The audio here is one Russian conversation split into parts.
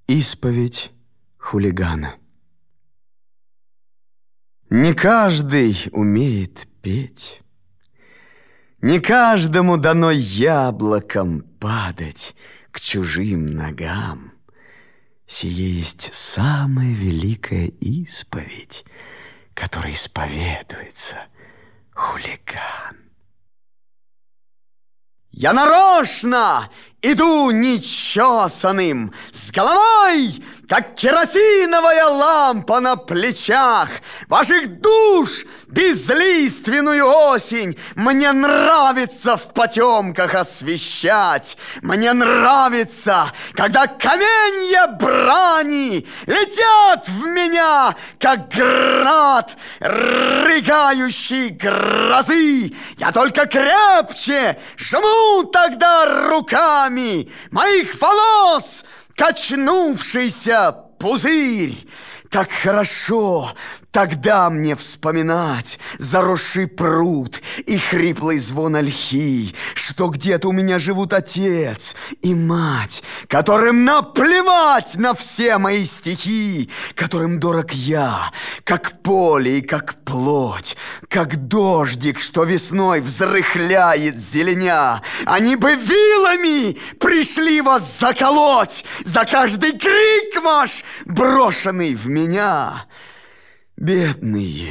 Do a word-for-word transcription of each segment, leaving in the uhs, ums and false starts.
Исповедь хулигана. Не каждый умеет петь, не каждому дано яблоком падать к чужим ногам. Сие есть самая великая исповедь, которой исповедуется хулиган. Я нарочно иду нечесанным, с головой, как керосиновая лампа на плечах. Ваших душ безлиственную осень мне нравится в потемках освещать. Мне нравится, когда каменья брани летят в меня, как град рыгающей грозы. Я только крепче жму тогда руками моих волос качнувшийся пузырь. Как хорошо тогда мне вспоминать заросший пруд и хриплый звон ольхи, что где-то у меня живут отец и мать, которым наплевать на все мои стихи, которым дорог я, как поле и как плоть, как дождик, что весной взрыхляет зеленя. Они бы вилами пришли вас заколоть за каждый крик ваш, брошенный в меня. Бедные,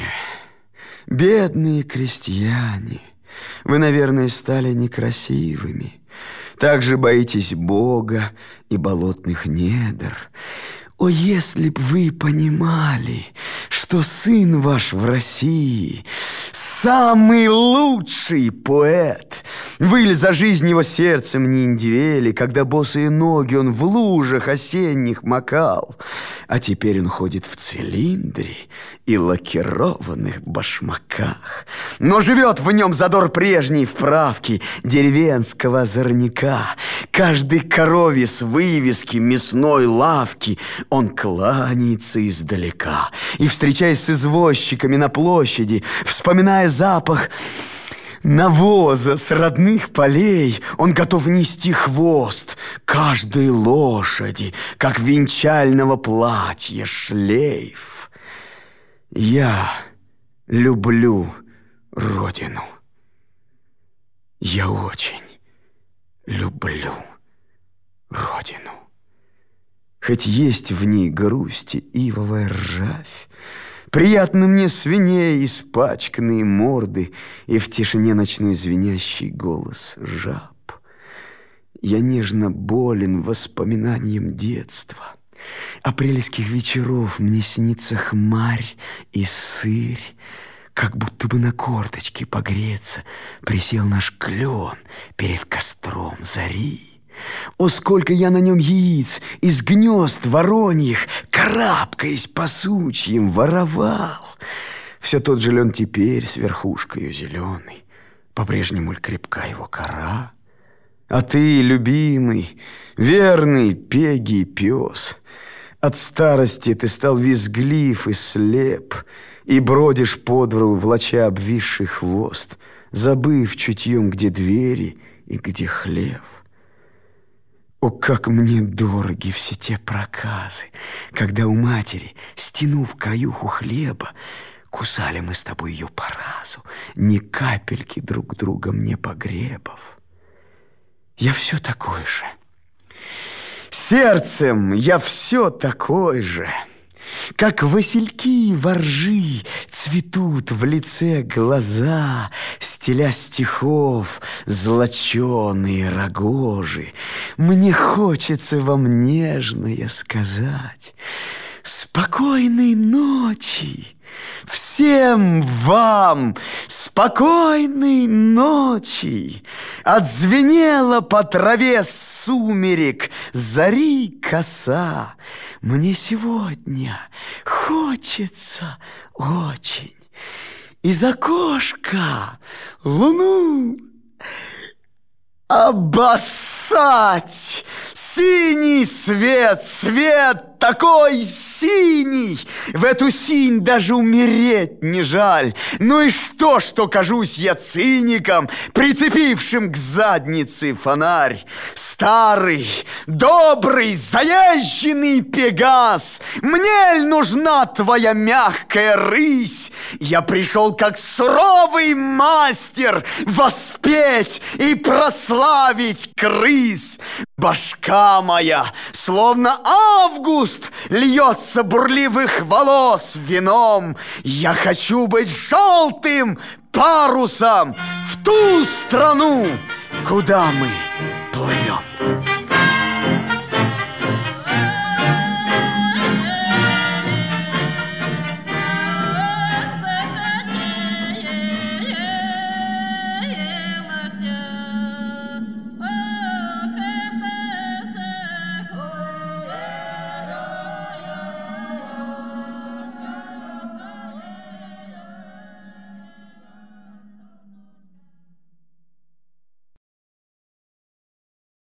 бедные крестьяне, вы, наверное, стали некрасивыми. Также боитесь Бога и болотных недр. О, если б вы понимали, что сын ваш в России самый лучший поэт. Вы ли за жизнь его сердцем не индивели, когда босые ноги он в лужах осенних макал, а теперь он ходит в цилиндре и лакированных башмаках. Но живет в нем задор прежней вправки деревенского озорняка. Каждой корове с вывески мясной лавки он кланяется издалека и, встречаясь с извозчиками на площади, вспоминая запах навоза с родных полей, он готов нести хвост каждой лошади, как венчального платья шлейф. Я люблю Родину. Я очень люблю Родину. Хоть есть в ней грусть и ивовая ржавь, приятны мне свиней испачканные морды и в тишине ночной звенящий голос жаб. Я нежно болен воспоминанием детства. Апрельских вечеров мне снится хмарь и сырь, как будто бы на корточке погреться присел наш клен перед костром зари. О, сколько я на нем яиц из гнезд вороньих, карабкаясь по сучьям, воровал. Все тот же лен теперь с верхушкою зеленой, по-прежнему ль крепка его кора. А ты, любимый, верный пегий пес, от старости ты стал визглив и слеп, и бродишь по двору, влача обвисший хвост, забыв чутьем, где двери и где хлев. О, как мне дороги все те проказы, когда у матери, стянув краюху хлеба, кусали мы с тобой ее по разу, ни капельки друг друга мне погребов. Я все такой же. Сердцем я все такой же. Как васильки воржи цветут в лице глаза, стиля стихов золоченые рогожи. Мне хочется вам нежное сказать: спокойной ночи! Всем вам спокойной ночи! Отзвенела по траве сумерек зари коса. Мне сегодня хочется очень из окошка луну обоссать. Синий свет, свет свет такой синий! В эту синь даже умереть не жаль. Ну и что, что кажусь я циником, прицепившим к заднице фонарь? Старый, добрый, заезженный Пегас, мне ль нужна твоя мягкая рысь? Я пришел как суровый мастер воспеть и прославить крыс. Башка моя, словно август, льется бурливых волос вином. Я хочу быть желтым парусом в ту страну, куда мы плывем.